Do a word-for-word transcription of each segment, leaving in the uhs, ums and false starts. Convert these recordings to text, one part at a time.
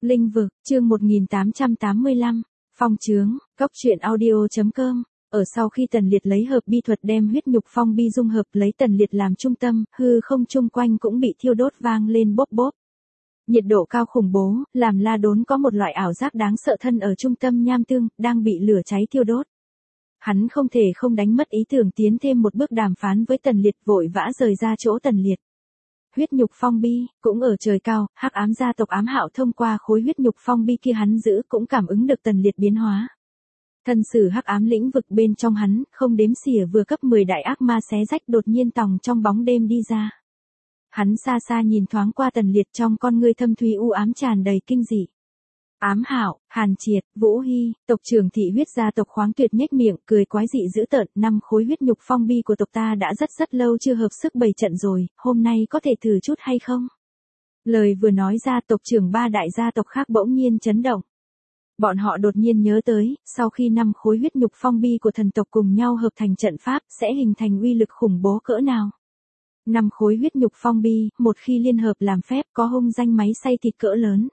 Linh vực, chương một nghìn tám trăm tám mươi lăm, phong trướng, cốc truyện audio chấm com. Ở sau khi Tần Liệt lấy hợp bi thuật đem huyết nhục phong bi dung hợp lấy Tần Liệt làm trung tâm, hư không chung quanh cũng bị thiêu đốt vang lên bốp bốp. Nhiệt độ cao khủng bố, làm La Đốn có một loại ảo giác đáng sợ thân ở trung tâm nham tương, đang bị lửa cháy thiêu đốt. Hắn không thể không đánh mất ý tưởng tiến thêm một bước đàm phán với Tần Liệt, vội vã rời ra chỗ Tần Liệt. Huyết nhục phong bi, cũng ở trời cao, hắc ám gia tộc ám hạo thông qua khối huyết nhục phong bi kia hắn giữ cũng cảm ứng được Tần Liệt biến hóa. Thân sử hắc ám lĩnh vực bên trong hắn, không đếm xỉa vừa cấp mười đại ác ma xé rách đột nhiên tòng trong bóng đêm đi ra. Hắn xa xa nhìn thoáng qua Tần Liệt, trong con ngươi thâm thúy u ám tràn đầy kinh dị. Ám Hạo, Hàn Triệt, Vũ Hy, tộc trưởng thị huyết gia tộc Khoáng Tuyệt nhếch miệng cười quái dị dữ tợn, năm khối huyết nhục phong bi của tộc ta đã rất rất lâu chưa hợp sức bày trận rồi, hôm nay có thể thử chút hay không? Lời vừa nói ra, tộc trưởng ba đại gia tộc khác bỗng nhiên chấn động. Bọn họ đột nhiên nhớ tới, sau khi năm khối huyết nhục phong bi của thần tộc cùng nhau hợp thành trận pháp, sẽ hình thành uy lực khủng bố cỡ nào? Năm khối huyết nhục phong bi, một khi liên hợp làm phép, có hung danh máy xay thịt cỡ lớn.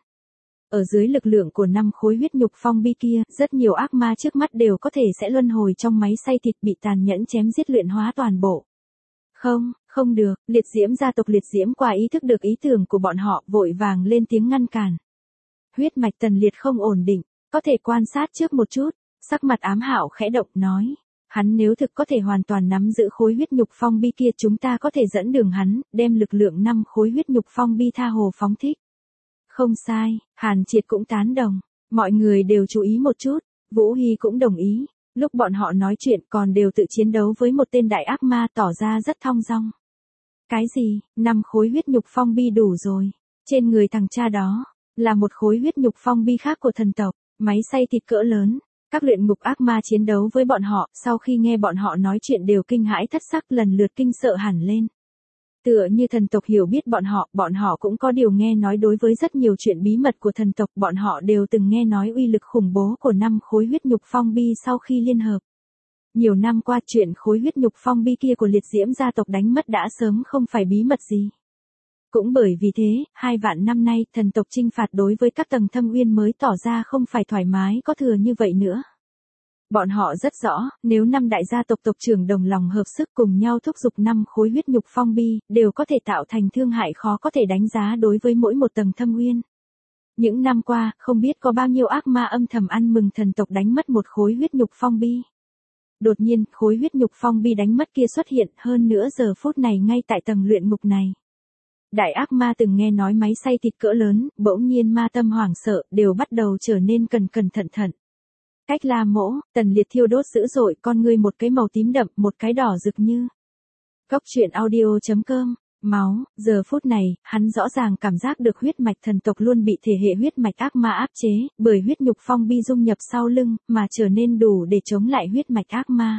Ở dưới lực lượng của năm khối huyết nhục phong bi kia, rất nhiều ác ma trước mắt đều có thể sẽ luân hồi trong máy xay thịt, bị tàn nhẫn chém giết luyện hóa toàn bộ. Không, không được, liệt diễm gia tộc liệt diễm qua ý thức được ý tưởng của bọn họ, vội vàng lên tiếng ngăn cản. Huyết mạch Tần Liệt không ổn định, có thể quan sát trước một chút, sắc mặt Ám Hạo khẽ động nói. Hắn nếu thực có thể hoàn toàn nắm giữ khối huyết nhục phong bi kia, chúng ta có thể dẫn đường hắn, đem lực lượng năm khối huyết nhục phong bi tha hồ phóng thích. Không sai, Hàn Triệt cũng tán đồng, mọi người đều chú ý một chút, Vũ Hy cũng đồng ý, lúc bọn họ nói chuyện còn đều tự chiến đấu với một tên đại ác ma tỏ ra rất thong dong. Cái gì, năm khối huyết nhục phong bi đủ rồi, trên người thằng cha đó, là một khối huyết nhục phong bi khác của thần tộc, máy xay thịt cỡ lớn. Các luyện ngục ác ma chiến đấu với bọn họ, sau khi nghe bọn họ nói chuyện đều kinh hãi thất sắc, lần lượt kinh sợ hẳn lên. Tựa như thần tộc hiểu biết bọn họ, bọn họ cũng có điều nghe nói đối với rất nhiều chuyện bí mật của thần tộc, bọn họ đều từng nghe nói uy lực khủng bố của năm khối huyết nhục phong bi sau khi liên hợp. Nhiều năm qua chuyện khối huyết nhục phong bi kia của liệt diễm gia tộc đánh mất đã sớm không phải bí mật gì. Cũng bởi vì thế, hai vạn năm nay, thần tộc chinh phạt đối với các tầng thâm uyên mới tỏ ra không phải thoải mái có thừa như vậy nữa. Bọn họ rất rõ, nếu năm đại gia tộc tộc trưởng đồng lòng hợp sức cùng nhau thúc giục năm khối huyết nhục phong bi, đều có thể tạo thành thương hại khó có thể đánh giá đối với mỗi một tầng thâm uyên. Những năm qua, không biết có bao nhiêu ác ma âm thầm ăn mừng thần tộc đánh mất một khối huyết nhục phong bi. Đột nhiên, khối huyết nhục phong bi đánh mất kia xuất hiện, hơn nữa giờ phút này ngay tại tầng luyện ngục này. Đại ác ma từng nghe nói máy xay thịt cỡ lớn, bỗng nhiên ma tâm hoảng sợ, đều bắt đầu trở nên cẩn cẩn thận thận. Cách La Mỗ, Tần Liệt thiêu đốt dữ dội, con ngươi một cái màu tím đậm, một cái đỏ rực như. Cốc truyện audio chấm com, máu, giờ phút này, hắn rõ ràng cảm giác được huyết mạch thần tộc luôn bị thể hệ huyết mạch ác ma áp chế, bởi huyết nhục phong bi dung nhập sau lưng, mà trở nên đủ để chống lại huyết mạch ác ma.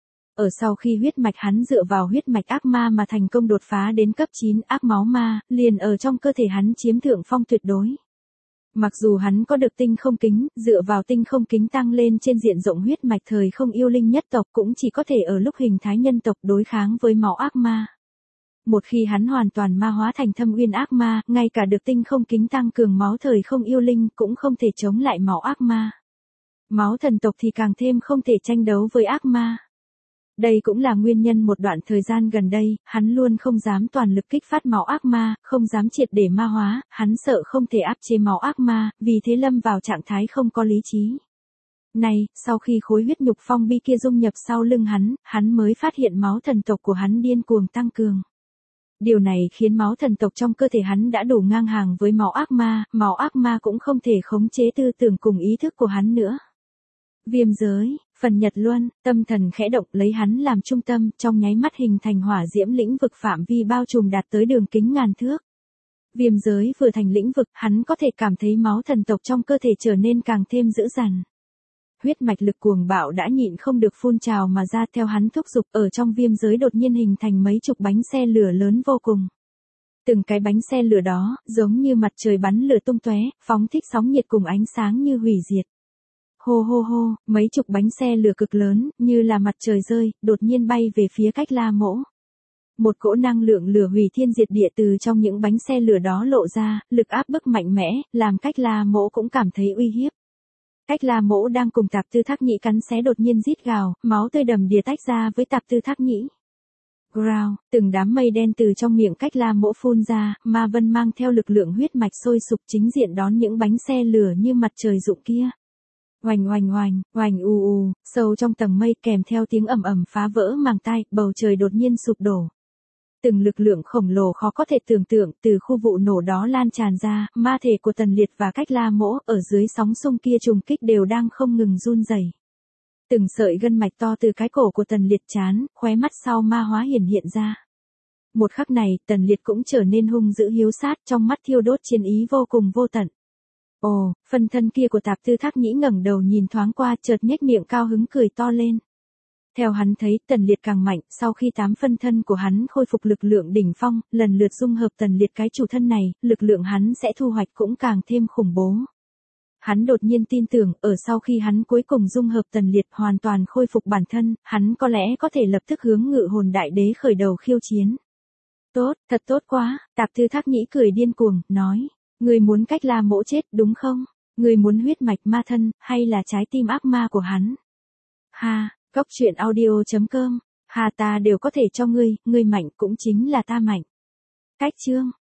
Ở sau khi huyết mạch hắn dựa vào huyết mạch ác ma mà thành công đột phá đến cấp chín ác máu ma, liền ở trong cơ thể hắn chiếm thượng phong tuyệt đối. Mặc dù hắn có được tinh không kính, dựa vào tinh không kính tăng lên trên diện rộng huyết mạch thời không yêu linh nhất tộc cũng chỉ có thể ở lúc hình thái nhân tộc đối kháng với máu ác ma. Một khi hắn hoàn toàn ma hóa thành thâm uyên ác ma, ngay cả được tinh không kính tăng cường máu thời không yêu linh cũng không thể chống lại máu ác ma. Máu thần tộc thì càng thêm không thể tranh đấu với ác ma. Đây cũng là nguyên nhân một đoạn thời gian gần đây, hắn luôn không dám toàn lực kích phát máu ác ma, không dám triệt để ma hóa, hắn sợ không thể áp chế máu ác ma, vì thế lâm vào trạng thái không có lý trí. Này, sau khi khối huyết nhục phong bi kia dung nhập sau lưng hắn, hắn mới phát hiện máu thần tộc của hắn điên cuồng tăng cường. Điều này khiến máu thần tộc trong cơ thể hắn đã đủ ngang hàng với máu ác ma, máu ác ma cũng không thể khống chế tư tưởng cùng ý thức của hắn nữa. Viêm giới, phần Nhật Luân, tâm thần khẽ động lấy hắn làm trung tâm, trong nháy mắt hình thành hỏa diễm lĩnh vực phạm vi bao trùm đạt tới đường kính ngàn thước. Viêm giới vừa thành lĩnh vực, hắn có thể cảm thấy máu thần tộc trong cơ thể trở nên càng thêm dữ dằn. Huyết mạch lực cuồng bạo đã nhịn không được phun trào mà ra, theo hắn thúc giục, ở trong viêm giới đột nhiên hình thành mấy chục bánh xe lửa lớn vô cùng. Từng cái bánh xe lửa đó, giống như mặt trời bắn lửa tung tóe, phóng thích sóng nhiệt cùng ánh sáng như hủy diệt. Hô hô hô, mấy chục bánh xe lửa cực lớn, như là mặt trời rơi, đột nhiên bay về phía cách La Mỗ. Một cỗ năng lượng lửa hủy thiên diệt địa từ trong những bánh xe lửa đó lộ ra, lực áp bức mạnh mẽ, làm Cách La Mỗ cũng cảm thấy uy hiếp. Cách La Mỗ đang cùng Tạp Tư Thác Nhĩ cắn xé đột nhiên rít gào, máu tươi đầm đìa tách ra với Tạp Tư Thác Nhĩ. Ground, từng đám mây đen từ trong miệng Cách La Mỗ phun ra, ma vân mang theo lực lượng huyết mạch sôi sục chính diện đón những bánh xe lửa như mặt trời rụng kia. Oành oành oành, oành ù ù, sâu trong tầng mây kèm theo tiếng ầm ầm phá vỡ màng tai, bầu trời đột nhiên sụp đổ. Từng lực lượng khổng lồ khó có thể tưởng tượng từ khu vụ nổ đó lan tràn ra, ma thể của Tần Liệt và Cách La Mỗ ở dưới sóng xung kia trùng kích đều đang không ngừng run rẩy. Từng sợi gân mạch to từ cái cổ của Tần Liệt chán, khóe mắt sau ma hóa hiển hiện ra. Một khắc này, Tần Liệt cũng trở nên hung dữ hiếu sát, trong mắt thiêu đốt chiến ý vô cùng vô tận. Ồ, phân thân kia của Tạp Tư Thác Nhĩ ngẩng đầu nhìn thoáng qua, chợt nhếch miệng cao hứng cười to lên. Theo hắn thấy, Tần Liệt càng mạnh, sau khi tám phân thân của hắn khôi phục lực lượng đỉnh phong, lần lượt dung hợp Tần Liệt cái chủ thân này, lực lượng hắn sẽ thu hoạch cũng càng thêm khủng bố. Hắn đột nhiên tin tưởng, ở sau khi hắn cuối cùng dung hợp Tần Liệt hoàn toàn khôi phục bản thân, hắn có lẽ có thể lập tức hướng Ngự Hồn Đại Đế khởi đầu khiêu chiến. Tốt, thật tốt quá, Tạp Tư Thác Nhĩ cười điên cuồng, nói. Người muốn Cách La Mỗ chết đúng không? Người muốn huyết mạch ma thân, hay là trái tim ác ma của hắn? Ha, Cốc truyện audio chấm com. Hà ta đều có thể cho ngươi, ngươi mạnh cũng chính là ta mạnh. Cách chương.